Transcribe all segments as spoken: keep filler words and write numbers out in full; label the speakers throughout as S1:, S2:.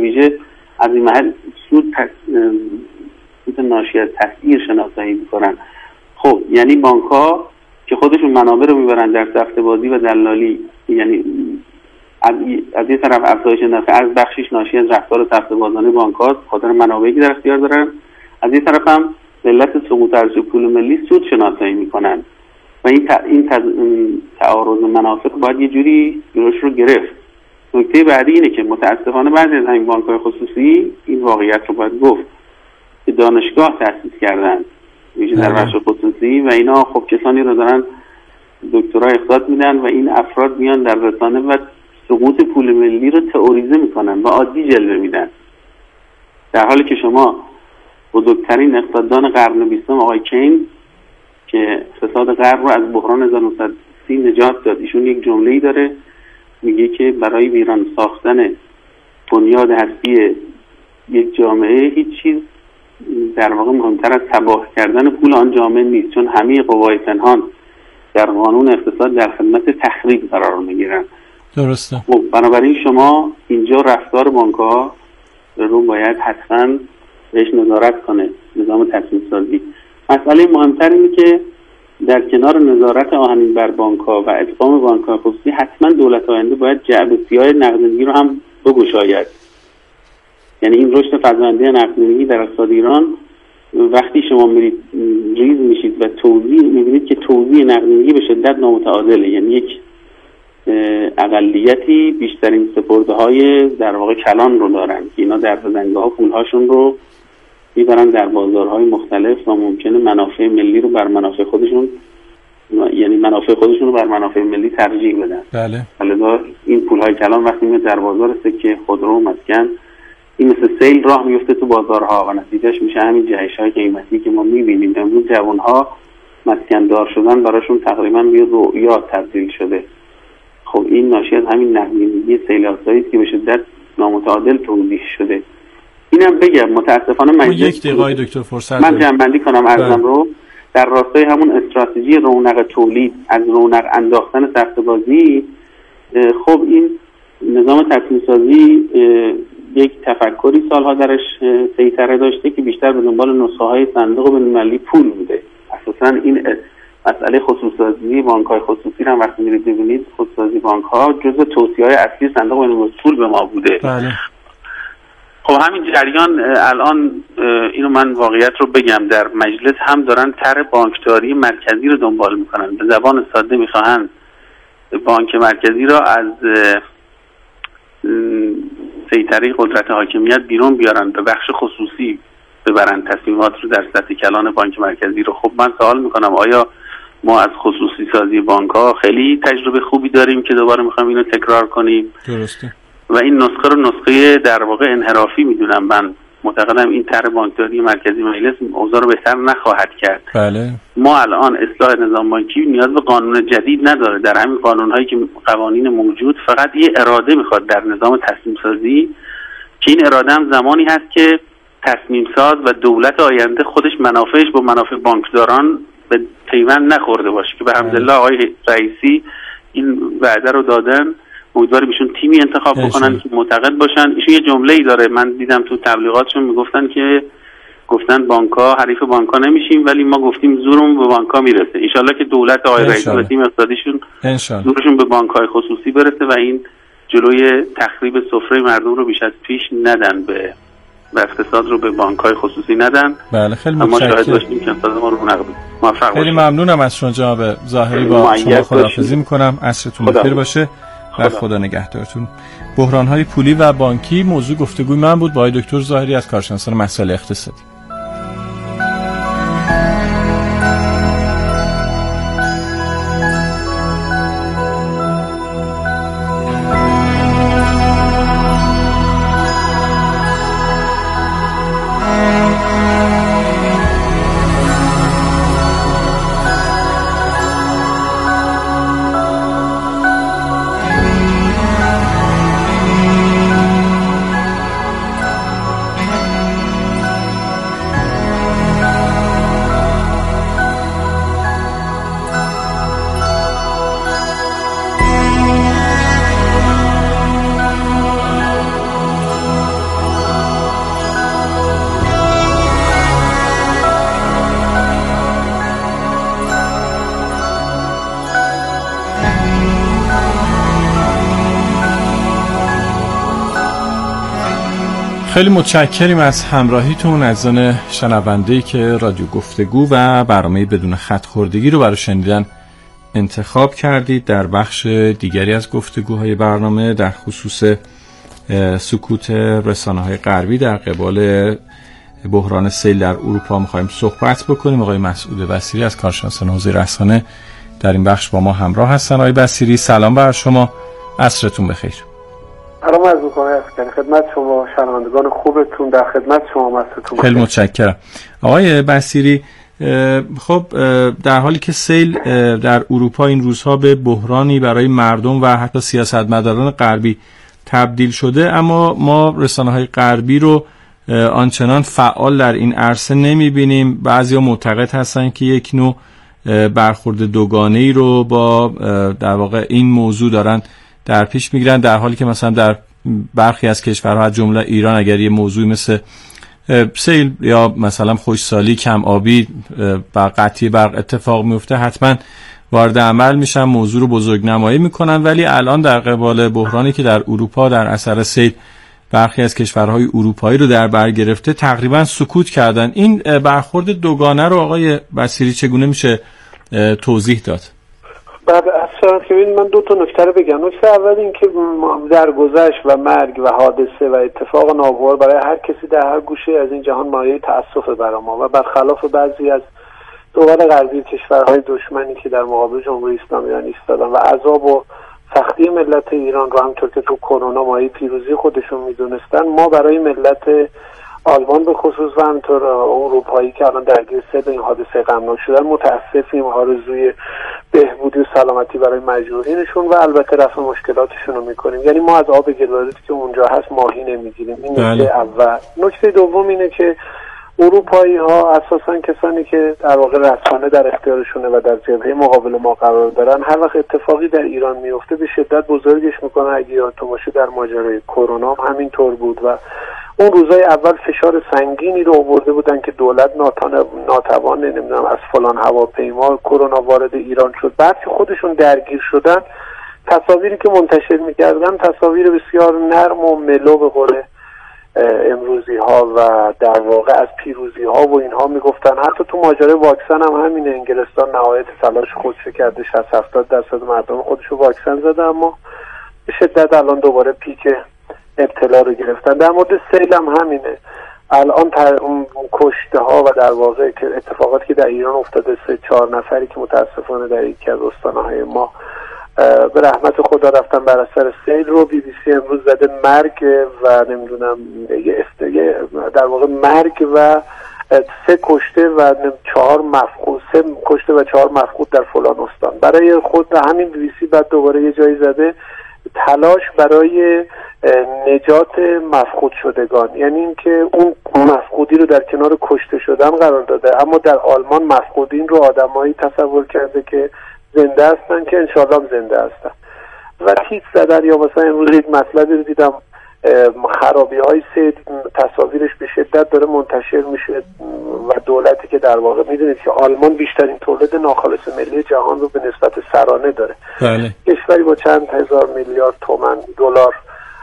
S1: ویژه از این محل سود سود ناشی از تسعیر شناسایی میکنن. خب یعنی بانک ها که خودشون منابع رو میبرن در سفته بازی و دلالی، یعنی از, از یه طرف افزایش نرخ ارز بخشیش ناشی از رفتار سفته بازانه بانک هاست، خاطر منابعی که در اختیار دارن، از یه طرف هم علت سقوط ارزش پول ملی سود شناسایی میکنن و این ت... این تز... تعارض منافع باید یه جوری جلوش رو گرفت. نکته بعدی اینه که متاسفانه بعضی از همین بانک‌های خصوصی این واقعیت رو باید گفت که دانشگاه تأسیس کردن ویژه در بخش خصوصی و اینا خب کسانی رو دارن دکترا اقتصاد میدن و این افراد میان در رسانه و سقوط پول ملی رو تئوریزه میکنن و عادی جلوه میدن، در حالی که شما بزرگترین اقتصاددان قرن بیستم آقای کین که اقتصاد غرب رو از بحران هزار و نهصد و سی نجات داد، ایشون یک جمله‌ای داره میگه که برای ویران ساختن بنیاد هستی یک جامعه هیچ چیز در واقع مهمتر از تباه کردن پول آن جامعه نیست، چون همه قوای پنهان در قانون اقتصاد در خدمت تخریب قرار میگیرن.
S2: درسته.
S1: خب بنابراین شما اینجا رفتار بانک‌ها رو باید حتما بهش نظارت کنه نظام تصمیم سازی. مسئله مهمتر اینه که در کنار نظارت آهنین بر بانک‌ها و ادغام بانک‌های خصوصی حتما دولت آینده باید جعبه سیاه نقدینگی رو هم بگشاید. یعنی این رشد فزاینده نقدینگی در اقتصاد ایران وقتی شما میرید ریز میشید و توزیع میبینید که توزیع نقدینگی به شدت نامتعادله، یعنی یک اقلیتی بیشترین سپرده‌های در واقع کلان رو دارن که اینا در بزنگاه‌ها پولهاشون رو میبرن در بازارهای مختلف و ممکنه منافع ملی رو بر منافع خودشون، یعنی منافع خودشون رو بر منافع ملی ترجیح بدن.
S2: بله.
S1: حالا این پولهای کلان وقتی میاد در بازار سکه، خودرو، مسکن، این مثل سیل راه میفته تو بازارها و نتیجهش میشه همین جهش‌های قیمتی که ما میبینیم. امروز جوان‌ها مسکن دار شدن براشون تقریبا به رؤیا تبدیل شده. خب این ناشی از همین نقدینگی سیل‌آسایی است که به شدت نامتعادل توزیع شده. اینم بگم متاسفانه من
S2: یک دقیقه دکتر فرصت
S1: من جنبندی کنم ارزم رو در راستای همون استراتژی رونق تولید از رونق انداختن سفته بازی. خب این نظام تصمیم سازی یک تفکری سالها درش سیطره داشته که بیشتر به دنبال نسخه های صندوق بین‌المللی پول بوده. اساسا این مسئله خصوصی سازی بانک‌های خصوصی رو وقتی می‌رید ببینید خصوصی سازی بانک‌ها جزء توصیه‌های اصلی صندوق بین‌المللی پول به ما بوده.
S2: بله.
S1: خب همین جریان الان اینو من واقعیت رو بگم در مجلس هم دارن طرح بانکداری مرکزی رو دنبال میکنن. به زبان ساده میخواهن بانک مرکزی را از سیطره قدرت حاکمیت بیرون بیارن، به بخش خصوصی ببرن تصمیمات رو در سطح کلان بانک مرکزی رو. خب من سوال میکنم آیا ما از خصوصی سازی بانک ها خیلی تجربه خوبی داریم که دوباره میخوایم اینو تکرار کنیم؟
S2: درسته.
S1: و این نسخه رو نسخه در واقع انحرافی میدونم. من معتقدم این طرح بانکداری مرکزی مجلس اوضاع رو بهتر نخواهد کرد.
S2: بله.
S1: ما الان اصلاح نظام بانکی نیاز به قانون جدید نداره. در همین قانون‌هایی که قوانین موجود فقط یه اراده میخواد در نظام تصمیم سازی که این اراده هم زمانی هست که تصمیم ساز و دولت آینده خودش منافعش با منافع بانکداران به پیوند نخورده باشه که به حمدالله آقای رئیسی این وعده رو دادن. امیدوارم ایشون تیمی انتخاب بکنن که معتقد باشن. ایشون یه جمله‌ای داره من دیدم تو تبلیغاتشون میگفتن که گفتن بانک‌ها حریف بانک‌ها نمیشیم ولی ما گفتیم زورمون به بانک‌ها میرسه. ان شاءالله که دولت آقای رئیسی و تیم اقتصادیشون زورشون به بانک‌های خصوصی برسه و این جلوی تخریب سفره مردم رو بیش از پیش ندن به و اقتصاد رو به بانک‌های خصوصی ندن.
S2: بله خیلی
S1: متشکرم. ما شاهد
S2: داشتیم
S1: که اقتصاد ما رو نقد موفق
S2: خیلی ممنونم از شما جناب ظاهری. با شما خداحافظی می‌کنم. عصرتون بخیر باشه. و خدا نگهدارتون. بحران‌های پولی و بانکی موضوع گفتگوی من بود با آقای دکتر ظاهری از کارشناسان مسائل اقتصادی. خیلی متشکریم از همراهیتون عزیزان شنونده‌ای که رادیو گفتگو و برنامه بدون خط خوردگی رو برای شنیدن انتخاب کردید. در بخش دیگری از گفتگوهای برنامه در خصوص سکوت رسانه‌های غربی در قبال بحران سیل در اروپا می‌خوایم صحبت بکنیم. آقای مسعود بصیری از کارشناسان حوزه رسانه در این بخش با ما همراه هستن. آقای بصیری سلام بر شما، عصرتون بخیر.
S3: سلام عرض می‌کنم خدمت شما شنوندگان خوبتون، در خدمت شما مستون.
S2: خیلی متشکرم. آقای بصیری، خب در حالی که سیل در اروپا این روزها به بحرانی برای مردم و حتی سیاستمداران غربی تبدیل شده، اما ما رسانه‌های غربی رو آنچنان فعال در این عرصه نمی‌بینیم. بعضیا معتقد هستن که یک نوع برخورد دوگانه‌ای رو با در واقع این موضوع دارن در پیش میگیرن، در حالی که مثلا در برخی از کشورها از جمله ایران اگر یه موضوعی مثل سیل یا مثلا خشکسالی، کم آبی و قطعی برق اتفاق میفته حتما وارد عمل میشن، موضوع رو بزرگنمایی میکنن. ولی الان در قبال بحرانی که در اروپا در اثر سیل برخی از کشورهای اروپایی رو در بر گرفته تقریبا سکوت کردن. این برخورد دوگانه رو آقای بصیری چگونه میشه توضیح داد؟
S3: بعد اصلا که ببین من دو تا نکته رو بگم. نکته اول این که در گذشت و مرگ و حادثه و اتفاق ناگوار برای هر کسی در هر گوشه از این جهان مایه تأسف برای ما و برخلاف بعضی از دول غربی کشورهای دشمنی که در مقابل جمهوری اسلامی ایران ایستادن و عذاب و سختی ملت ایران رو همونطور که تو کرونا مایه پیروزی خودشون میدونستن، ما برای ملت آلمان به خصوص و همینطور اروپایی که الان درگیر سیل این حادثه غمناک شدن متاسفیم، آرزوی بهبودی و سلامتی برای مجروحینشون و البته رفع مشکلاتشون رو میکنیم. یعنی ما از آب گلوردی که اونجا هست ماهی نمیگیریم. این نکته اول. نکته دوم اینه که اروپایی ها اساسا کسانی که در واقع رسانه در اختیارشونه و در جبهه مقابل ما قرار دارن، هر وقت اتفاقی در ایران میفته به شدت بزرگش میکنن. اگه یادتون باشه در ماجرای کرونا هم همین طور بود و اون روزای اول فشار سنگینی رو آورده بودن که دولت ناتوان نمیدونم از فلان هواپیما کرونا وارد ایران شد. بعد که خودشون درگیر شدن، تصاویری که منتشر میکردن تصاویر بسیار نرم و ملو به قول امروزی ها و در واقع از پیروزی ها و اینها میگفتن. حتی تو ماجرای واکسن هم همینه. انگلستان نهایت تلاش خودشو کرده، شصت هفتاد درصد مردم خودشو واکسن زده، اما به شدت الان دوباره پیک ابتلا رو گرفتن. در مورد سیل هم همینه. الان تر اون کشته ها و در واقع اتفاقاتی که در ایران افتاده، سه چهار نفری که متاسفانه در یکی از استانهای ما به رحمت خدا رفتن بر اثر سیل رو بی بی سی امروز زده مرگ و نمیدونم یه در واقع مرگ و سه کشته و چهار مفقود، سه کشته و چهار مفقود در فلان استان. برای خود همین بی بی سی بعد دوباره یه جایی زده تلاش برای نجات مفقود شدگان، یعنی اینکه اون مفقودی رو در کنار کشته شدن قرار داده، اما در آلمان مفقودین رو آدمایی تصور کرده که زنده هستن که انشالله هم زنده هستن و تیک زدن. یا مثلا امروز یک مطلبی رو دیدم خرابی های سید تصاویرش به شدت داره منتشر میشه و دولتی که در واقع میدونید که آلمان بیشترین تولید ناخالص ملی جهان رو به نسبت سرانه داره.
S2: بله.
S3: کشوری با چند هزار میلیارد تومان دلار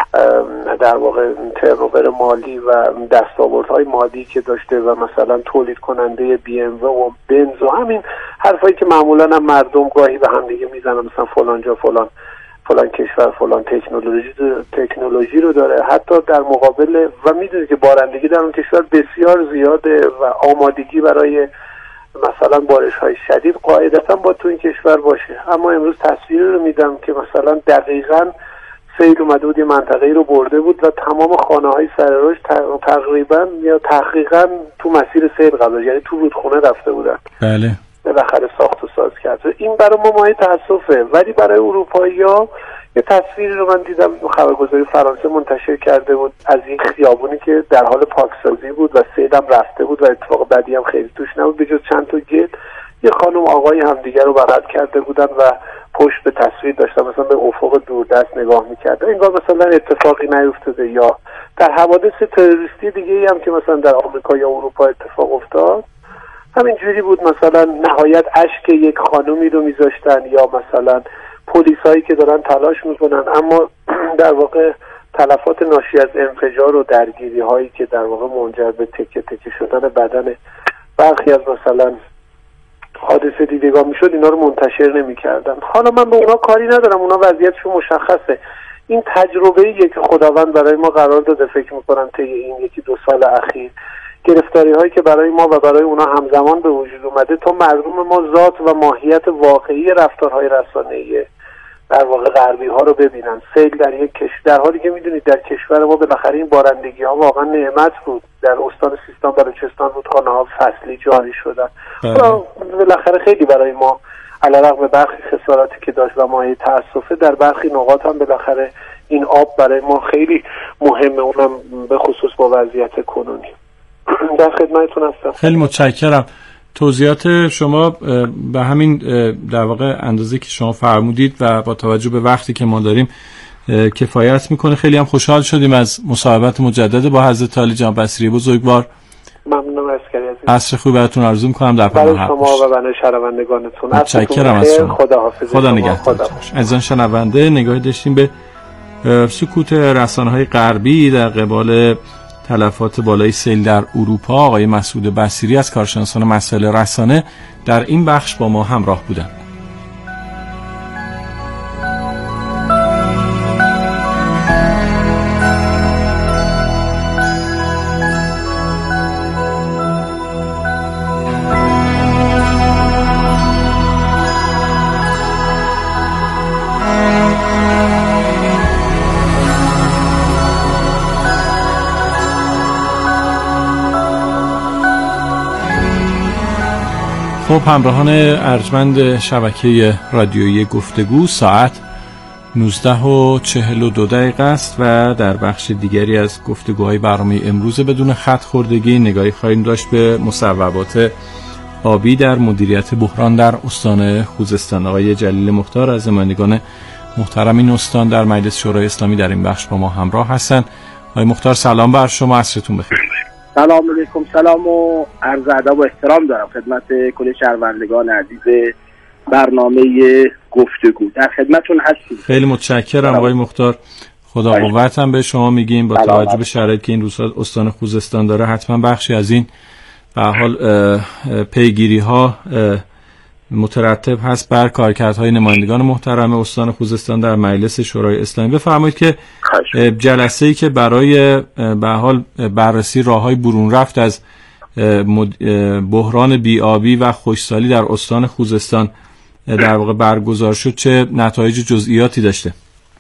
S3: در واقع ترنوور مالی و دستاوردهای مالی که داشته و مثلا تولید کننده بی ام و و بنز و همین حرفایی که معمولا هم مردم گاهی به هم دیگه میزنن، مثلا فلان جا فلان فلان کشور فلان تکنولوژی تکنولوژی رو داره. حتی در مقابل و میدونید که بارندگی در اون کشور بسیار زیاده و آمادگی برای مثلا بارش های شدید قاعدتا با تو این کشور باشه. اما امروز تصویر رو میدم که مثلا دقیقاً سیل اومده بود یه منطقه‌ای رو برده بود و تمام خانه‌های سر رشد تقریبا یا تحقیقاً تو مسیر سیل قرار، یعنی تو رودخونه رفته بودن.
S2: بله.
S3: بالاخره ساخت و ساز کرد. این برای ما مایه تأسفه. ولی برای اروپایی‌ها یه تصویری رو من دیدم خبرگزاری فرانسه منتشر کرده بود از یک خیابونی که در حال پاکسازی بود و سیل هم رفته بود و اتفاق بدی هم خیلی توش نبود، به جز چند تا گل یه خانم آقایی هم دیگر رو بغل کرده بودن و پشت به تصویر داشتن، مثلا به افق دوردست نگاه می‌کردن، انگار مثلا اتفاقی نیفتاده. یا در حوادث تروریستی دیگه‌ای هم که مثلا در آمریکا یا اروپا اتفاق افتاد همین جوری بود، مثلا نهایت اشک یک خانومی رو میذاشتن یا مثلا پلیسایی که دارن تلاش میکنن اما در واقع تلفات ناشی از انفجار و درگیری هایی که در واقع منجر به تکه تکه شدن بدن برخی از مثلا حادثه دیدگاه میشد اینا رو منتشر نمی‌کردن. حالا من به اونا کاری ندارم، اونا وضعیتشون مشخصه. این تجربه‌ایه که خداوند برای ما قرار داده. فکر می‌کنم طی این یکی دو سال اخیر گرفتاری هایی که برای ما و برای اونا همزمان به وجود اومده تا مردم ما ذات و ماهیت واقعی رفتارهای رسانه‌ای در واقع غربی ها رو ببینن. سیل در یک کشور، در حالی که میدونید در کشور ما بالاخره این بارندگی ها واقعا نعمت بود. در استان سیستان بلوچستان رودخانه ها فصلی جاری شدن. بالاخره خیلی برای ما علیرغم برخی خساراتی که داشت و مایه تأسفه، در برخی نقاط هم بالاخره این آب برای ما خیلی مهمه، اونم به خصوص با وضعیت کنونی. در خدمتتون هستم.
S2: خیلی متشکرم. توضیحات شما به همین در واقع اندازه که شما فرمودید و با توجه به وقتی که ما داریم کفایت میکنه. خیلی هم خوشحال شدیم از مصاحبت مجدد با حضرت عالی جناب بصیری بزرگوار.
S3: ممنونم از عزیز.
S2: عصر خوبی براتون آرزو میکنم در
S3: برای شما و برای شنوندگانتون.
S2: متشکرم از شما.
S3: خداحافظ.
S2: خدا نگهدار. عزیزان شنونده، نگاهی داشتیم به سکوت رسانه‌های غربی در قبال تلفات بالای سیل در اروپا. آقای مسعود بصیری از کارشناسان مسائل رسانه در این بخش با ما همراه بودند. خب همراهان ارجمند شبکه رادیویی گفتگو، ساعت نوزده و چهل و دو دقیقه است و در بخش دیگری از گفتگوهای برنامه امروز بدون خط خوردگی نگاهی خواهیم داشت به مصوبات آبی در مدیریت بحران در استان خوزستان. آقای جلیل مختار از نمایندگان محترم این استان در مجلس شورای اسلامی در این بخش با ما همراه هستند. آقای مختار سلام بر شما، عصرتون بخیر.
S4: سلام علیکم. سلام و عرض ادب و احترام دارم خدمت کل شهروندگان عزیز برنامه گفتگو. در خدمتون هستیم.
S2: خیلی متشکرم آقای مختار. خدا قوت هم به شما میگیم. با توجه به شرایطی که این روزها استان خوزستان داره، حتما بخشی از این به حال پیگیری ها مترتب هست بر کارکردهای نمایندگان محترم استان خوزستان در مجلس شورای اسلامی. بفرمایید که جلسه‌ای که برای به حال بررسی راه‌های برون رفت از بحران بی‌آبی و خشکسالی در استان خوزستان در واقع برگزار شد، چه نتایج جزئیاتی داشته؟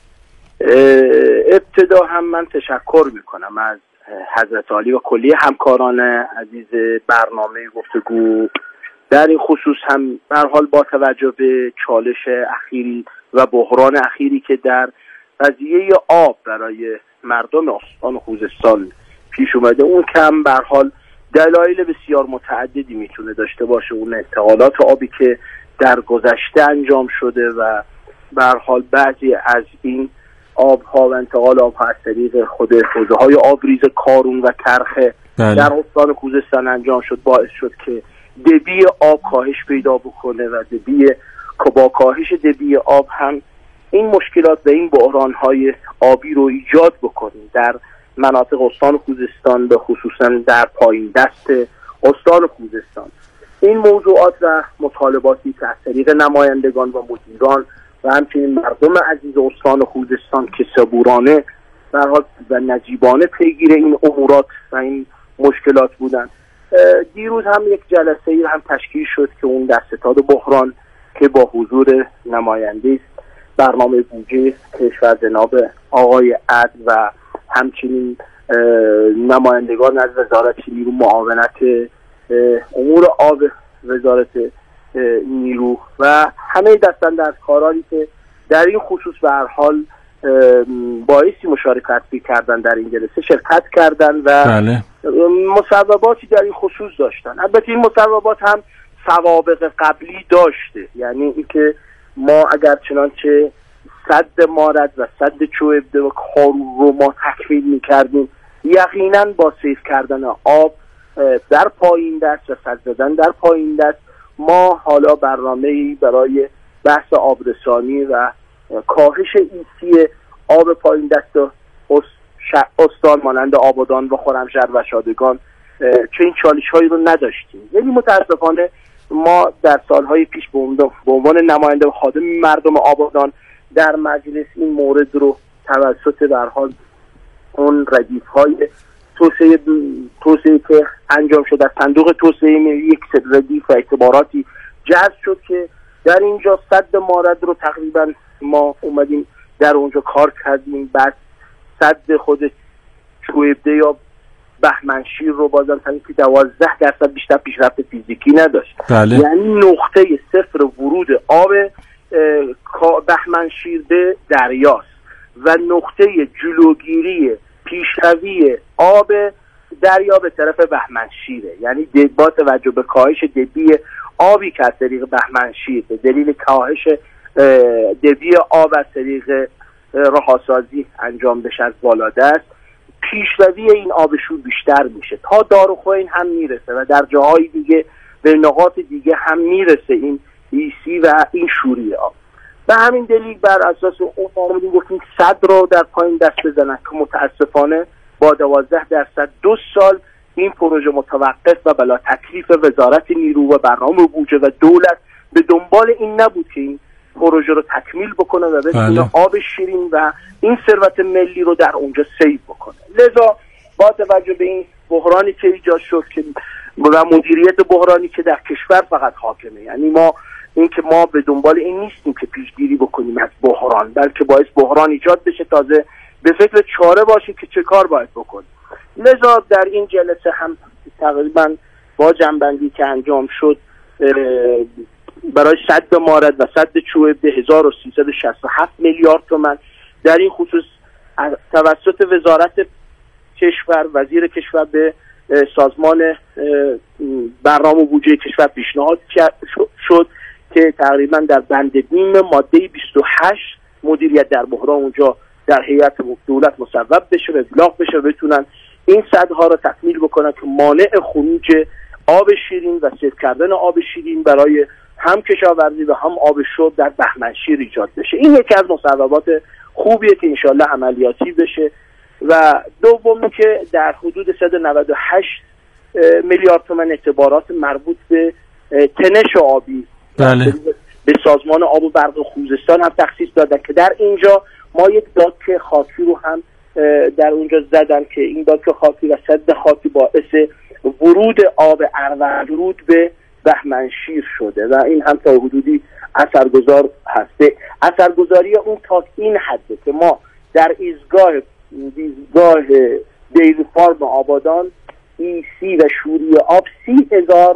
S4: ابتدا هم من تشکر میکنم از حضرت عالی و کلیه همکاران عزیز برنامه گفتگو در این خصوص. هم به هر حال با توجه به چالش اخیری و بحران اخیری که در قضیه آب برای مردم استان خوزستان پیش اومده، اون کم به هر حال دلایل بسیار متعددی میتونه داشته باشه. اون انتقالات آبی که در گذشته انجام شده و به هر حال بعضی از این آبها و انتقال آبها از طریق خود حوضه‌های آبریز کارون و کرخه بله. در استان خوزستان انجام شد، باعث شد که دبی آب کاهش پیدا بکنه و دبی با کاهش دبی آب هم این مشکلات و این بحران‌های آبی رو ایجاد بکنیم در مناطق استان خوزستان، به خصوصا در پایین دست استان خوزستان. این موضوعات و مطالباتی که از طریق نمایندگان و مدیران و همچنین مردم عزیز استان خوزستان که صبورانه در حال و نجیبانه پیگیر این امورات و این مشکلات بودن، دیروز هم یک جلسه ای هم تشکیل شد که اون دسته‌داد بحران که با حضور نماینده برنامه بودجه کشور جناب آقای عدل و همچنین نمایندگان از وزارت نیرو معاونت امور آب وزارت نیرو و همه دستاندرکارانی که در این خصوص به هر حال باعثی مشارکت کردن در این جلسه شرکت کردن و بله. مصوباتی در این خصوص داشتن. البته این مصوبات هم سوابق قبلی داشته، یعنی اینکه ما اگر چنانچه سد مارد و سد چوبده و کارون رو ما تکمیل می‌کردیم، یقینا با سیف کردن آب در پایین دست و سد زدن در پایین دست، ما حالا برنامه‌ای برای بحث آبرسانی و کاهش ایسی آب پایین دست رو استان مانند آبادان و خرمشهر و شادگان چه این چالش هایی رو نداشتیم. یعنی متاسفانه ما در سالهای پیش به عنوان نماینده و خادم مردم آبادان در مجلس این مورد رو توسط در حال اون ردیف های توسعه توسعه که انجام شد از صندوق توسعه یک ردیف و اعتباراتی جذب شد که در اینجا سد مارد رو تقریبا ما اومدیم در اونجا کار کردیم. بعد سد خود چوبده یا بهمنشیر رو بازم تنید که دوازده درصد بیشتر پیشرفت فیزیکی نداشت.
S2: بله.
S4: یعنی نقطه صفر ورود آب بهمنشیر به دریاست و نقطه جلوگیری پیشروی آب دریا به طرف بهمنشیره. یعنی با توجه به کاهش دبی آبی که از طریق بهمنشیر به دلیل کاهش دبی آب از طریق رهاسازی انجام بشه از بالادست، پیشروی این آب شور بیشتر میشه تا داروخوین هم میرسه و در جاهای دیگه به نقاط دیگه هم میرسه این ایسی و این شوری آب. به همین دلیل بر اساس اون آمدیم گفتیم صد رو در پایین دست بزنن که متاسفانه با دوازده درصد دو سال این پروژه متوقف و بلا تکلیف وزارت نیرو و برنامه بودجه و دولت به دنبال این نبود که این پروژه رو تکمیل بکنه و بتونه آب شیرین و این ثروت ملی رو در اونجا سیو بکنه. لذا با توجه به این بحرانی که ایجاد شد که و مدیریت بحرانی که در کشور فقط حاکمه، یعنی ما این که ما به دنبال این نیستیم که پیشگیری بکنیم از بحران، بلکه باعث بحران ایجاد بشه تازه به فکر چاره باشیم که چه کار باید بکنیم. لذا در این جلسه هم تقریبا با جنبندی که انجام شد برای سد مارد و سد چوبده هزار و سیصد و شصت و هفت میلیارد تومان در این خصوص توسط وزارت کشور وزیر کشور به سازمان برنامه بودجه کشور پیشنهاد شد که تقریبا در بند نیم ماده بیست و هشت مدیریت در بحران اونجا در هیئت دولت مصوب بشه و ابلاغ بشه و بتونن این سدها رو تکمیل بکنن که مانع خروج آب شیرین و سیو کردن آب شیرین برای هم کشاورزی و هم آب شرب در بهمنشیر ایجاد بشه. این یکی از مصوبات خوبیه که انشالله عملیاتی بشه. و دومی که در حدود صد و نود و هشت میلیارد تومان اعتبارات مربوط به تنش آبی
S2: بله.
S4: به سازمان آب و برق خوزستان هم تخصیص دادن که در اینجا ما یک داک خاکی رو هم در اونجا زدن که این داک خاکی و سد خاکی باعث ورود آب اروند رود به بهمنشیر شده و این هم تا حدودی اثرگذار هسته. اثرگذاری اون تا این حده که ما در ایستگاه ایستگاه دیری فارم آبادان ایسی و شوری آب سی هزار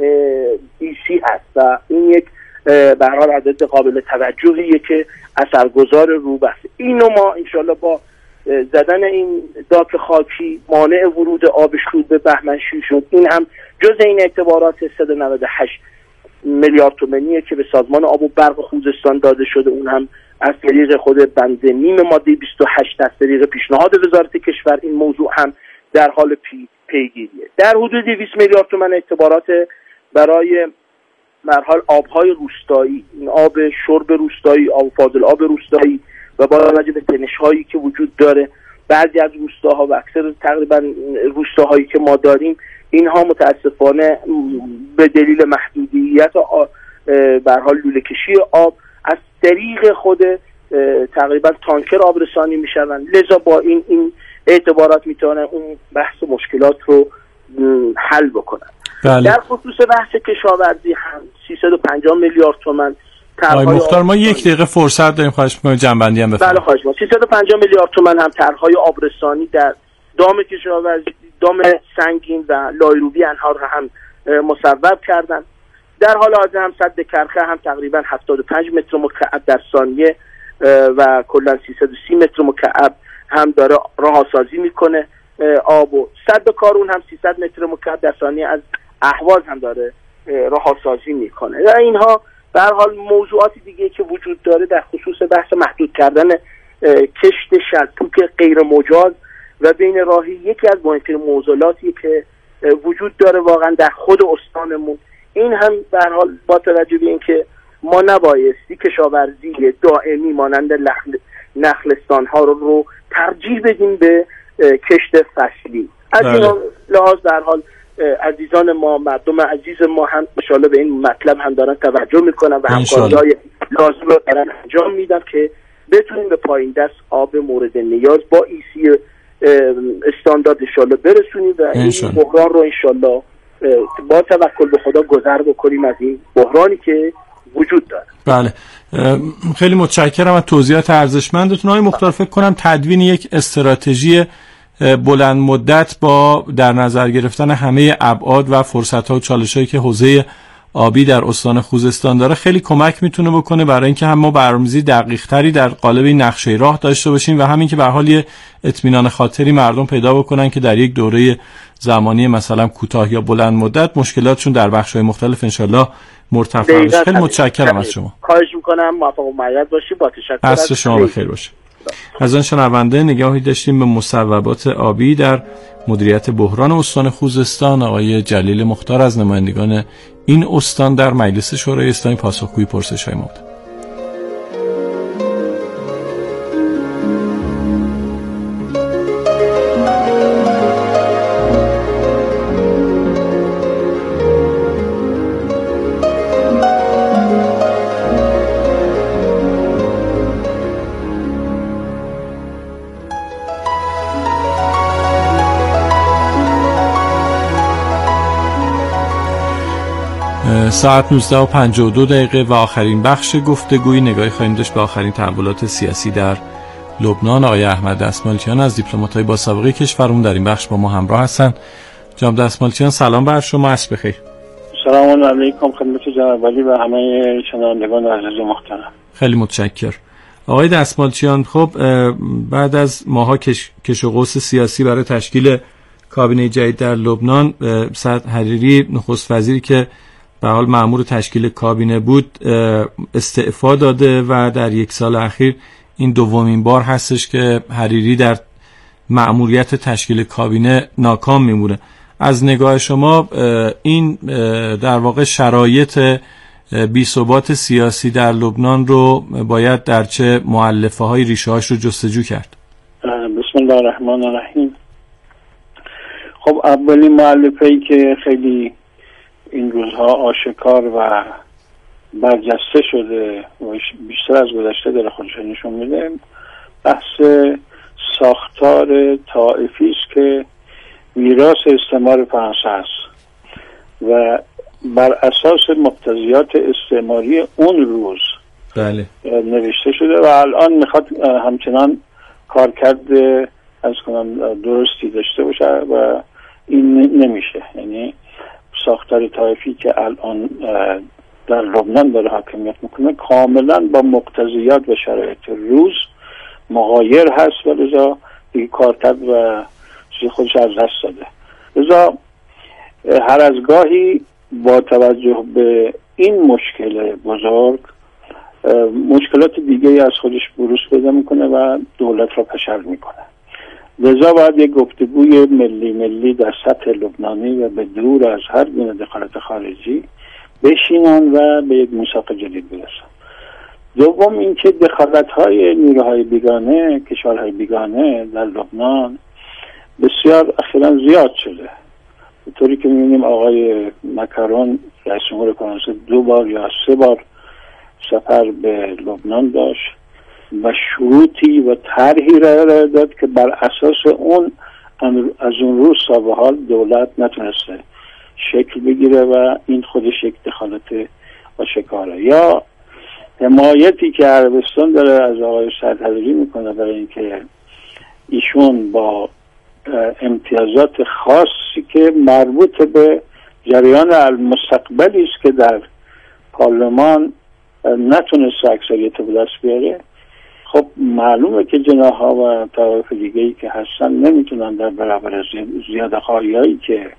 S4: ایسی هست و این یک به هر حال عدد قابل توجهیه که اثرگذار رو بسته. اینو ما انشالله با زدن این داک خاکی مانع ورود آب شور به بهمنشیر شد. این هم جز این اعتبارات صد و نود و هشت میلیارد تومانیه که به سازمان آب و برق خوزستان داده شده. اون هم از طریق خود بند نیم ماده بیست و هشت از طریق پیشنهاد وزارت کشور این موضوع هم در حال پی پیگیریه. در حدود دویست میلیارد تومان اعتبارات برای در حال آبهای روستایی، این آب شرب روستایی، آب فاضل آب روستایی و با توجه به تنش‌هایی که وجود داره بعضی از روستاها و اکثر تقریبا روستاهایی که ما داریم اینها متاسفانه به دلیل محدودیت به هر حال لوله کشی آب از طریق خود تقریبا تانکر آب رسانی میشن. لذا با این این اعتبارات میتونن اون بحث مشکلات رو حل بکنن. بله. در خصوص بحث کشاورزی هم سیصد و پنجاه میلیارد تومان
S2: آقای مختار ما یک دقیقه فرصت داریم، خواهش می‌کنم جنبندی هم بفرمایید.
S4: بله خواهش می‌کنم. سیصد و پنجاه میلیارد تومان هم طرح‌های آبرسانی در دام کشاورزی، دام سنگین و لایروبی انهار هم مصوب کردن. در حال حاضر هم سد کرخه هم تقریبا هفتاد و پنج متر مکعب در ثانیه و کلا سیصد و سی متر مکعب هم داره راهسازی میکنه آب و سد کارون هم سیصد متر مکعب در ثانیه از اهواز هم داره راهسازی میکنه. و اینها به هر حال موضوعات دیگه که وجود داره در خصوص بحث محدود کردن کشت شلتوک غیر مجاز و بین راهی یکی از مهمترین موضوعاتی که وجود داره واقعا در خود استانمون. این هم به هر حال با توجه به اینکه ما نبایستی کشاورزی دائمی مانند نخلستان ها رو, رو ترجیح بدیم به کشت فصلی. از این لحاظ در حال عزیزان ما، مردم عزیز ما هم انشاءالله به این مطلب هم دارن توجه میکنن و همکاری‌های لازم رو دارن انجام میدن که بتونیم به پایین دست آب مورد نیاز با ایسی استاندارد انشاءالله برسونیم و این بحران رو انشاءالله با توکل به خدا گذر بکنیم از این بحرانی که وجود داره.
S2: بله، خیلی متشکرم از توضیحات ارزشمندتون. آقای مختار، فکر کنم تدوین یک استراتژی بلند مدت با در نظر گرفتن همه ابعاد و فرصت‌ها و چالش‌هایی که حوزه آبی در استان خوزستان داره خیلی کمک میتونه بکنه برای اینکه هم ما برنامه‌ریزی دقیق‌تری در قالب این نقشه راه داشته باشیم و همین که به حال یه اطمینان خاطری مردم پیدا بکنن که در یک دوره زمانی مثلا کوتاه یا بلند مدت مشکلاتشون در بخش‌های مختلف انشالله مرتفع بشه. خیلی متشکرم از شما.
S4: خواهش می‌کنم موفق و مؤید باشید. با تشکر.
S2: عصر شما بخیر باشه. از آن شنونده نگاهی داشتیم به مصوبات آبی در مدیریت بحران استان خوزستان. آقای جلیل مختار از نمایندگان این استان در مجلس شورای اسلامی پاسخگوی پرسش‌های ما بود. ساعت نوزده و پنجاه و دو دقیقه و آخرین بخش گفتگوی نگاهی خواهیم داشت به آخرین تحولات سیاسی در لبنان. آقای احمد دستمالچیان از دیپلمات‌های با سابقه کشورمون در این بخش با ما همراه هستند. جناب دستمالچیان سلام بر شما، عصر بخیر.
S5: سلام علیکم خدمت جناب ولی و همه شنوندگان عزیز و محترم.
S2: خیلی متشکر. آقای دستمالچیان، خب بعد از ماها کش, کش و قوس سیاسی برای تشکیل کابینه جدید در لبنان، سعد حریری نخست وزیری که به حال مأمور تشکیل کابینه بود استعفا داده و در یک سال اخیر این دومین بار هستش که حریری در مأموریت تشکیل کابینه ناکام میمونه. از نگاه شما این در واقع شرایط بی‌ثبات سیاسی در لبنان رو باید در چه مؤلفه های ریشه هاش رو جستجو کرد؟
S5: بسم الله الرحمن الرحیم. خب اولین مؤلفه‌ای که خیلی این روزها آشکار و برجسته شده و بیشتر از گذشته داره خودش نشون میده، بحث ساختار طائفی است که میراث استعمار فرانسه است و بر اساس مقتضیات استعماری اون روز
S2: بله.
S5: نوشته شده و الان میخواد همچنان کار کرده از کنم درستی داشته باشه و این نمیشه. یعنی ساختار طائفی که الان در لبنان داره حاکمیت میکنه کاملا با مقتضیات و شرایط روز مغایر هست و لذا دیگه کار کرد و چیزی خودش از دست داده. لذا هر از گاهی با توجه به این مشکل بزرگ مشکلات دیگه از خودش بروز پیدا میکنه و دولت را پشل میکنه. لذا باید یک گفتگوی ملی ملی در سطح لبنانی و به دور از هر گونه دخالت خارجی بشینن و به یک میثاق جدید برسن. دوم اینکه دخالت‌های نیروهای بیگانه، کشورهای بیگانه در لبنان بسیار اخیراً زیاد شده. به طوری که می‌بینیم آقای مکرون رئیس جمهور فرانسه دو بار یا سه بار سفر به لبنان داشت و شروطی و طرحی را داد که بر اساس اون از اون روز تا به حال دولت نتونسته شکل بگیره و این خودش یک دخالت آشکاره. یا حمایتی که عربستان داره از آقای سعد حریری میکنه برای اینکه ایشون با امتیازات خاصی که مربوط به جریان المستقبلی است که در پارلمان نتونسته اکثریت به دست بیاره، خب معلومه که جناح‌ها و طوایف دیگه‌ای که هستن نمیتونن در برابر زیاده خواهی‌هایی که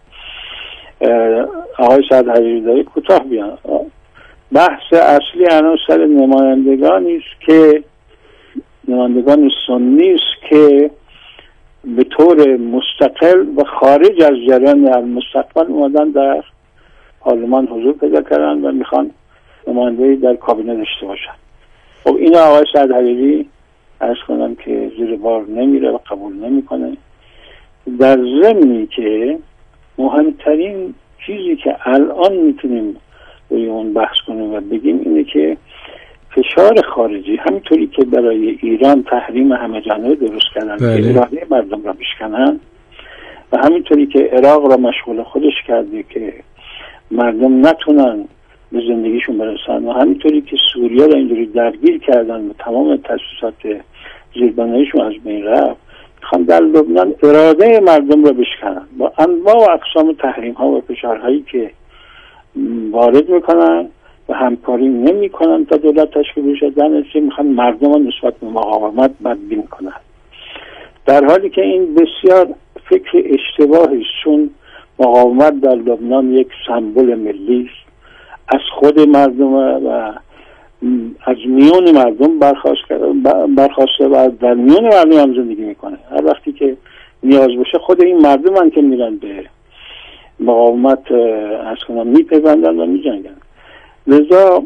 S5: آقای سعد حریری داره کوتاه بیان. بحث اصلی هنوز سر نمایندگانی است که نمایندگان سنی است که به طور مستقل و خارج از جریان المستقبل اومدن در پارلمان حضور پیدا کردن و میخوان نمایندگی در کابینه داشته باشن. خب این آقای سعد حریری عرض کنم که زیر بار نمیره و قبول نمیکنه. در ضمنی که مهمترین چیزی که الان میتونیم روی اون بحث کنیم و بگیم اینه که فشار خارجی همینطوری که برای ایران تحریم همه جانبه درست کردن
S2: بله.
S5: که اراده مردم را بشکنن و همینطوری که عراق را مشغول خودش کرده که مردم نتونن به زندگیشون برسن و همینطوری که سوریه را اینجوری درگیر کردن و تمام تأسیسات زیربناییشون از بین رفت، میخوان در لبنان اراده مردم را بشکنن با انواع و اقسام تحریم ها و فشارهایی که وارد میکنن و همکاری نمی کنن تا دولت تشکیل بشه. در نتیجه میخوان مردم رو نسبت به مقاومت بدبین کنن، در حالی که این بسیار فکر اشتباهی است، چون مقاومت در لبنان یک سمبل ملی است، از خود مردم و از میون مردم برخواسته و در میون مردم هم زندگی میکنه. هر وقتی که نیاز باشه خود این مردم هم که میرن به مقاومت از کنم میپیوندن و میجنگن. لذا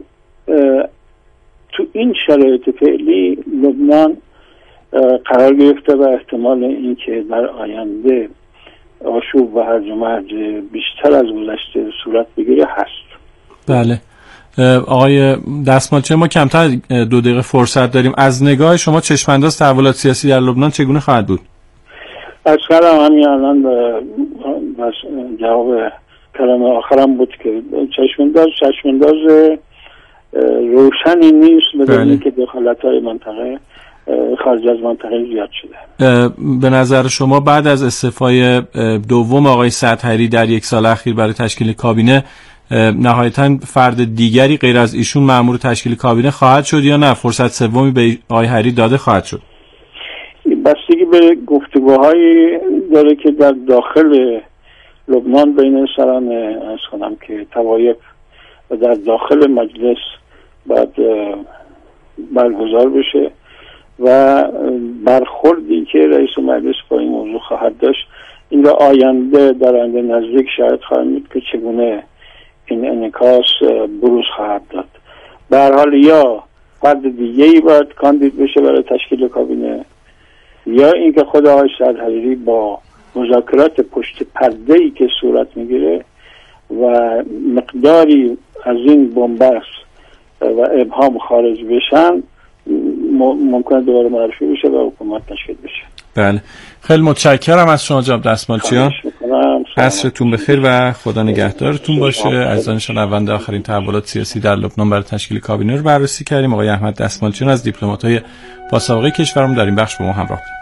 S5: تو این شرایط فعلی لبنان قرار گرفته و احتمال این که در آینده آشوب و هرج و مرج بیشتر از گذشته صورت بگیره هست.
S2: بله آقای دستمالچی، ما کمتر دو دقیقه فرصت داریم. از نگاه شما چشمانداز تحولات سیاسی در لبنان چگونه خواهد بود؟
S5: از کلام همین الان بس جواب کلام آخرم بود که چشمانداز چشمانداز روشنی نیست به دلیل که دخالت‌های منطقه خارج از منطقه زیاد شده.
S2: به نظر شما بعد از استعفای دوم آقای سطحری در یک سال اخیر برای تشکیل کابینه نهایتاً فرد دیگری غیر از ایشون مأمور تشکیل کابینه خواهد شد یا نه فرصت سومی به آقای حری داده خواهد شد؟
S5: بستگی به گفتگوهایی داره که در داخل لبنان بین سران از کنم که توایف و در داخل مجلس باید برگزار بشه و برخوردی که رئیس مجلس با این موضوع خواهد داشت این را آینده در آینده نزدیک شاید خواهد بود که چگونه این انعکاس بروز خواهد داد. به هر حال یا فرد دیگه‌ای باید کاندید بشه برای تشکیل کابینه یا اینکه خود آقای سطحری با مذاکرات پشت پرده‌ای که صورت میگیره و مقداری از این بنبست و ابهام خارج بشن ممکنه دوباره معرفی بشه و حکومت تشکیل بشه.
S2: بله خیلی متشکرم از شما جناب دستمالچیان. عصرتون بخیر و خدا نگهدارتون باشه. عزیزان شنونده آخرین تحولات سیاسی در لبنان برای تشکیل کابینه رو بررسی کردیم. آقای احمد دستمالچیان از دیپلمات‌های با سابقه کشورمون در این بخش با ما همراه بود.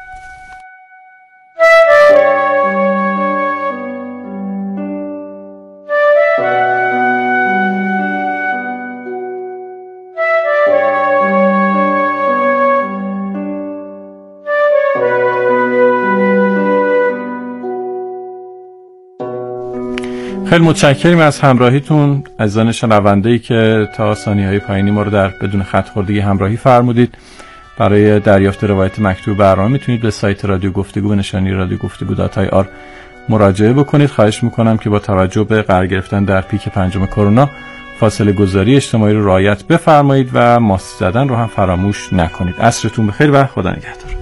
S2: خیلی متشکریم از همراهیتون عزیزان شنونده‌ای که تا ثانیه‌های پایانی ما رو در بدون خط خوردگی همراهی فرمودید. برای دریافت روایت مکتوب برنامه میتونید به سایت رادیو گفتگو به نشانی رادیو گفتگو دات آی آر مراجعه بکنید. خواهش میکنم که با توجه به قرار گرفتن در پیک پنجم کرونا فاصله گذاری اجتماعی رو رعایت بفرمایید و ماسک زدن رو هم فراموش نکنید. عصرتون بخیر و خدا نگهدار.